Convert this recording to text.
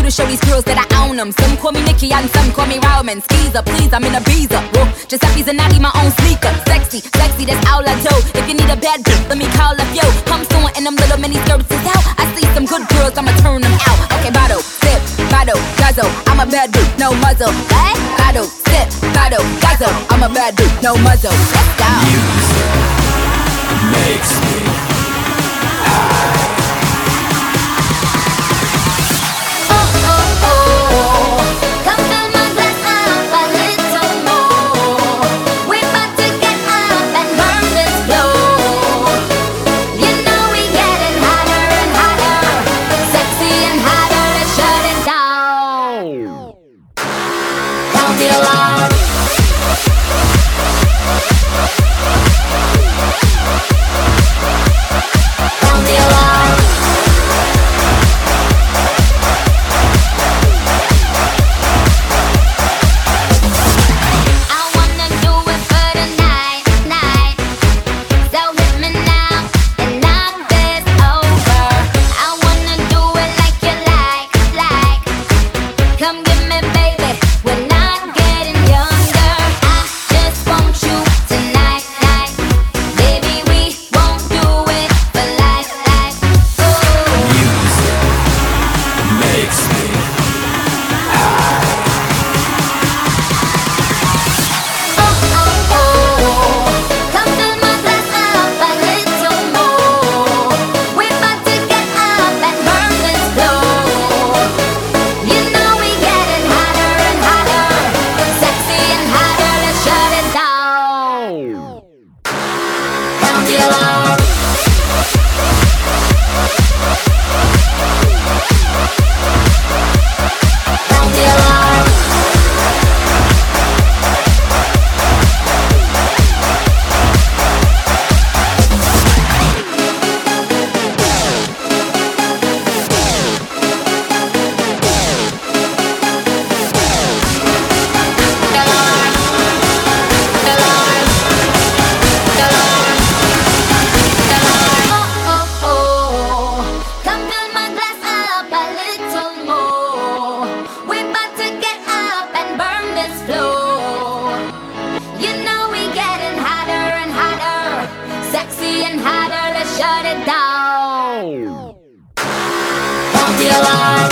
do to show these girls that I own them. Some call me Nikki and some call me Rowman. Skeezer, please, I'm in a Beezer. Whoa, Giuseppe's and Natty, my own sneaker. Sexy, sexy, that's all I do. If you need a bad bitch, let me call up yo. Come soon and them little mini skirts is out. I see some good girls, I'ma turn them out. Okay, bottle, sip, bottle, guzzle. I'm a bad bitch, no muzzle. Hey, bottle, sip, bottle, guzzle. I'm a bad bitch, no muzzle. Let's go. Music makes me high. Shut it down. Don't be alarmed.